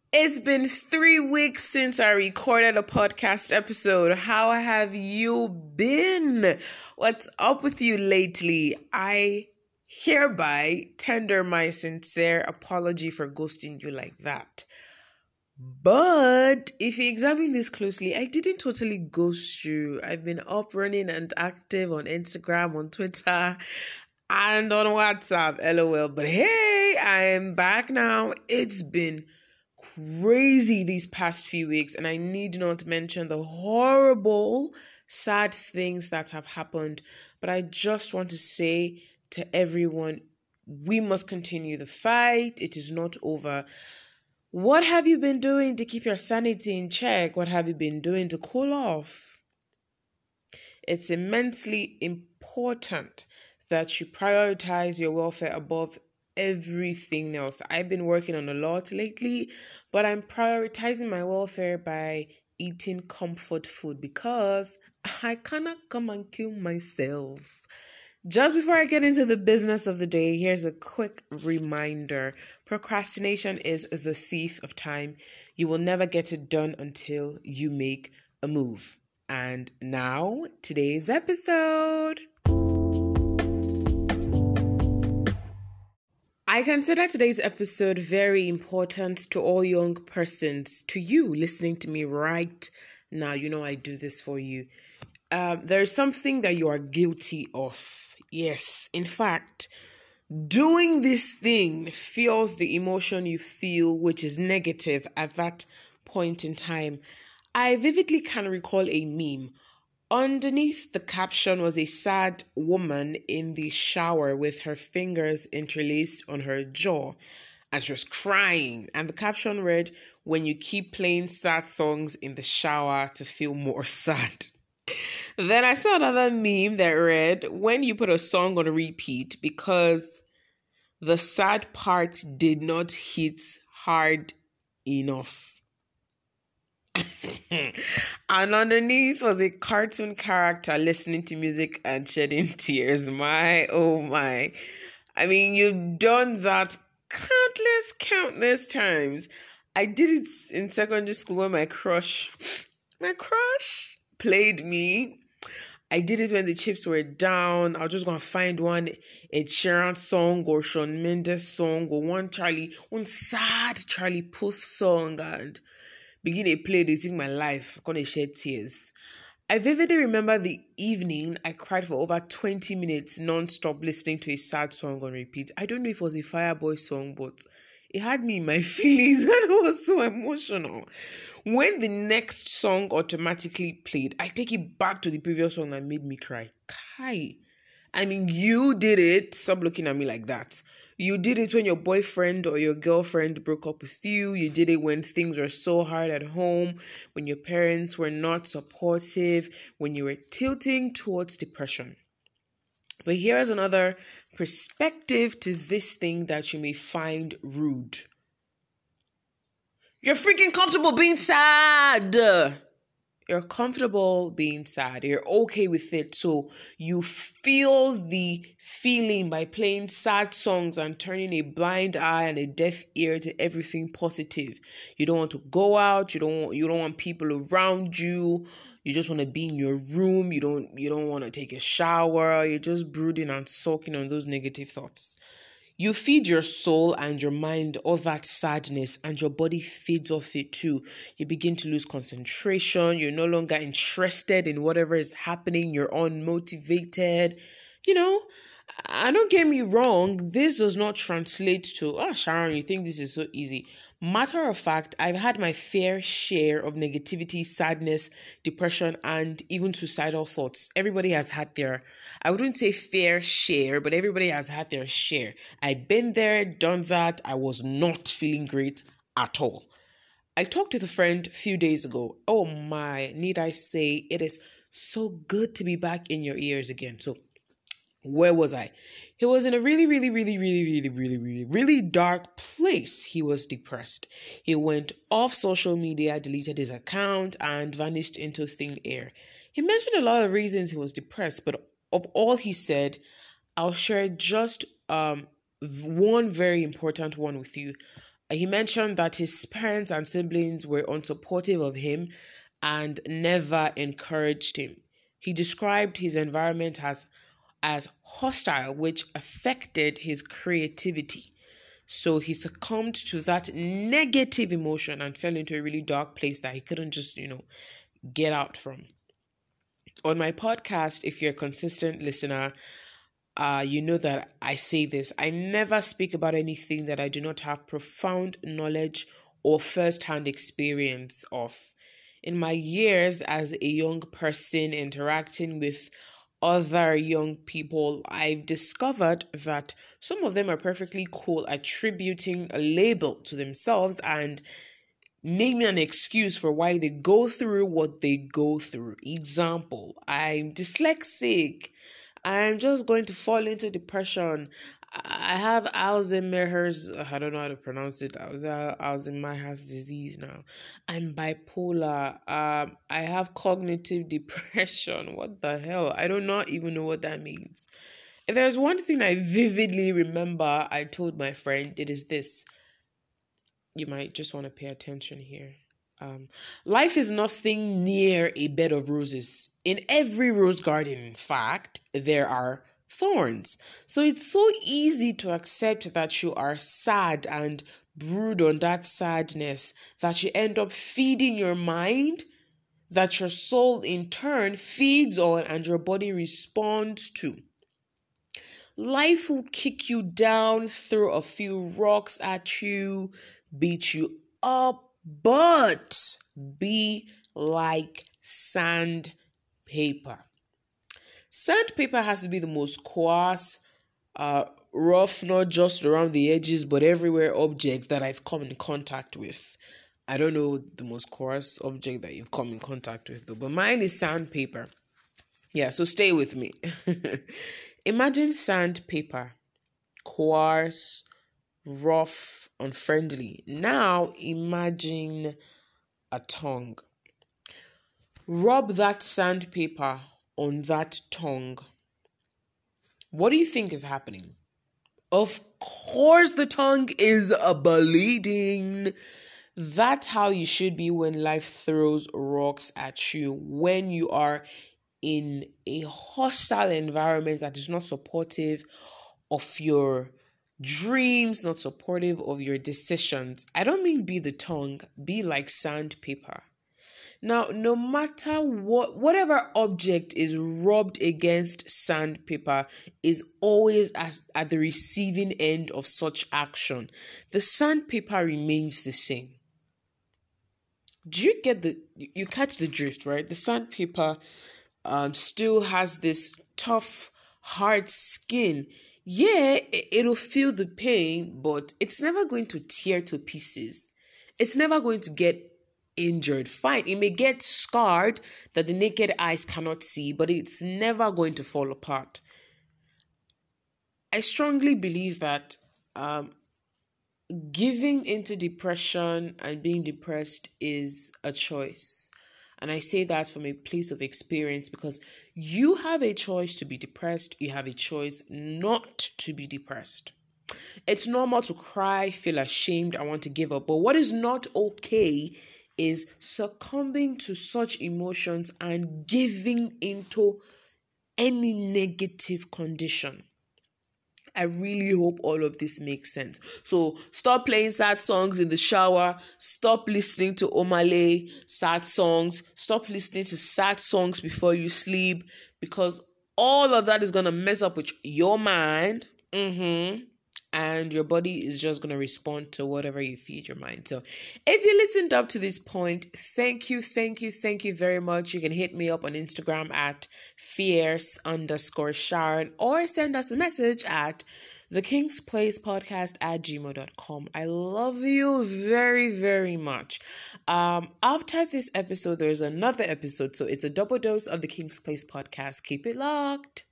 It's been 3 weeks since I recorded a podcast episode. How have you been? What's up with you lately? I hereby tender my sincere apology for ghosting you like that. But if you examine this closely, I didn't totally ghost you. I've been up running and active on Instagram, on Twitter, and on WhatsApp. LOL. But hey, I'm back now. It's been crazy these past few weeks, and I need not mention the horrible, sad things that have happened. But I just want to say to everyone, we must continue the fight. It is not over. What have you been doing to keep your sanity in check? What have you been doing to cool off? It's immensely important that you prioritize your welfare above everything else. I've been working on a lot lately, but I'm prioritizing my welfare by eating comfort food because I cannot come and kill myself. Just before I get into the business of the day, here's a quick reminder. Procrastination is the thief of time. You will never get it done until you make a move. And now, today's episode. I consider today's episode very important to all young persons, to you listening to me right now. You know I do this for you. There's something that you are guilty of. Yes, in fact, doing this thing fuels the emotion you feel, which is negative at that point in time. I vividly can recall a meme. Underneath the caption was a sad woman in the shower with her fingers interlaced on her jaw, and she was crying. And the caption read, "When you keep playing sad songs in the shower to feel more sad." Then I saw another meme that read, "When you put a song on repeat because the sad part did not hit hard enough." And underneath was a cartoon character listening to music and shedding tears. My, oh my. I mean, you've done that countless times. I did it in secondary school when my crush played me. I did it when the chips were down. I was just gonna find one Ed Sheeran song or Shawn Mendes song or one sad Charlie Puth song and begin a play this in my life. Gonna shed tears. I vividly remember the evening I cried for over 20 minutes non-stop listening to a sad song on repeat. I don't know if it was a Fireboy song, but it had me in my feelings and it was so emotional. When the next song automatically played, I take it back to the previous song that made me cry. Kai. I mean, you did it. Stop looking at me like that. You did it when your boyfriend or your girlfriend broke up with you. You did it when things were so hard at home, when your parents were not supportive, when you were tilting towards depression. But here's another perspective to this thing that you may find rude. You're freaking comfortable being sad. You're comfortable being sad. You're okay with it. So you feel the feeling by playing sad songs and turning a blind eye and a deaf ear to everything positive. You don't want to go out. You don't want people around you. You just want to be in your room. You don't want to take a shower. You're just brooding and sulking on those negative thoughts. You feed your soul and your mind all that sadness, and your body feeds off it too. You begin to lose concentration. You're no longer interested in whatever is happening. You're unmotivated. Don't get me wrong. This does not translate to, "Oh, Sharon, you think this is so easy." Matter of fact, I've had my fair share of negativity, sadness, depression, and even suicidal thoughts. Everybody has had I wouldn't say fair share, but everybody has had their share. I've been there, done that. I was not feeling great at all. I talked with a friend a few days ago. Oh my, need I say, it is so good to be back in your ears again. So where was I? He was in a really dark place. He was depressed. He went off social media, deleted his account, and vanished into thin air. He mentioned a lot of reasons he was depressed, but of all he said, I'll share just one very important one with you. He mentioned that his parents and siblings were unsupportive of him and never encouraged him. He described his environment as hostile, which affected his creativity. So he succumbed to that negative emotion and fell into a really dark place that he couldn't just, get out from. On my podcast, if you're a consistent listener, you know that I say this. I never speak about anything that I do not have profound knowledge or first-hand experience of. In my years as a young person interacting with other young people, I've discovered that some of them are perfectly cool attributing a label to themselves and naming an excuse for why they go through what they go through. Example, I'm dyslexic. I'm just going to fall into depression. I have Alzheimer's. I don't know how to pronounce it. Alzheimer's disease now. I'm bipolar. I have cognitive depression. What the hell? I do not even know what that means. If there's one thing I vividly remember, I told my friend, it is this. You might just want to pay attention here. Life is nothing near a bed of roses. In every rose garden, in fact, there are thorns. So it's so easy to accept that you are sad and brood on that sadness that you end up feeding your mind, that your soul in turn feeds on and your body responds to. Life will kick you down, throw a few rocks at you, beat you up, but be like sandpaper. Sandpaper has to be the most coarse, rough, not just around the edges, but everywhere object that I've come in contact with. I don't know the most coarse object that you've come in contact with, though, but mine is sandpaper. Yeah, so stay with me. Imagine sandpaper, coarse, rough, unfriendly. Now imagine a tongue. Rub that sandpaper on that tongue. What do you think is happening? Of course, the tongue is bleeding. That's how you should be when life throws rocks at you, when you are in a hostile environment that is not supportive of your dreams, not supportive of your decisions. I don't mean be the tongue, be like sandpaper. Now, no matter whatever object is rubbed against sandpaper is always at the receiving end of such action. The sandpaper remains the same. Do you get you catch the drift, right? The sandpaper still has this tough, hard skin. Yeah, it'll feel the pain, but it's never going to tear to pieces. It's never going to get injured. Fine, it may get scarred that the naked eyes cannot see, but it's never going to fall apart. I strongly believe that giving into depression and being depressed is a choice. And I say that from a place of experience because you have a choice to be depressed. You have a choice not to be depressed. It's normal to cry, feel ashamed, I want to give up. But what is not okay is succumbing to such emotions and giving into any negative condition. I really hope all of this makes sense. So stop playing sad songs in the shower. Stop listening to Omale sad songs. Stop listening to sad songs before you sleep because all of that is going to mess up with your mind. And your body is just going to respond to whatever you feed your mind. So if you listened up to this point, thank you very much. You can hit me up on Instagram at fierce_Sharon or send us a message at thekingsplacepodcast@gmail.com. I love you very, very much. After this episode, there's another episode. So it's a double dose of the King's Place podcast. Keep it locked.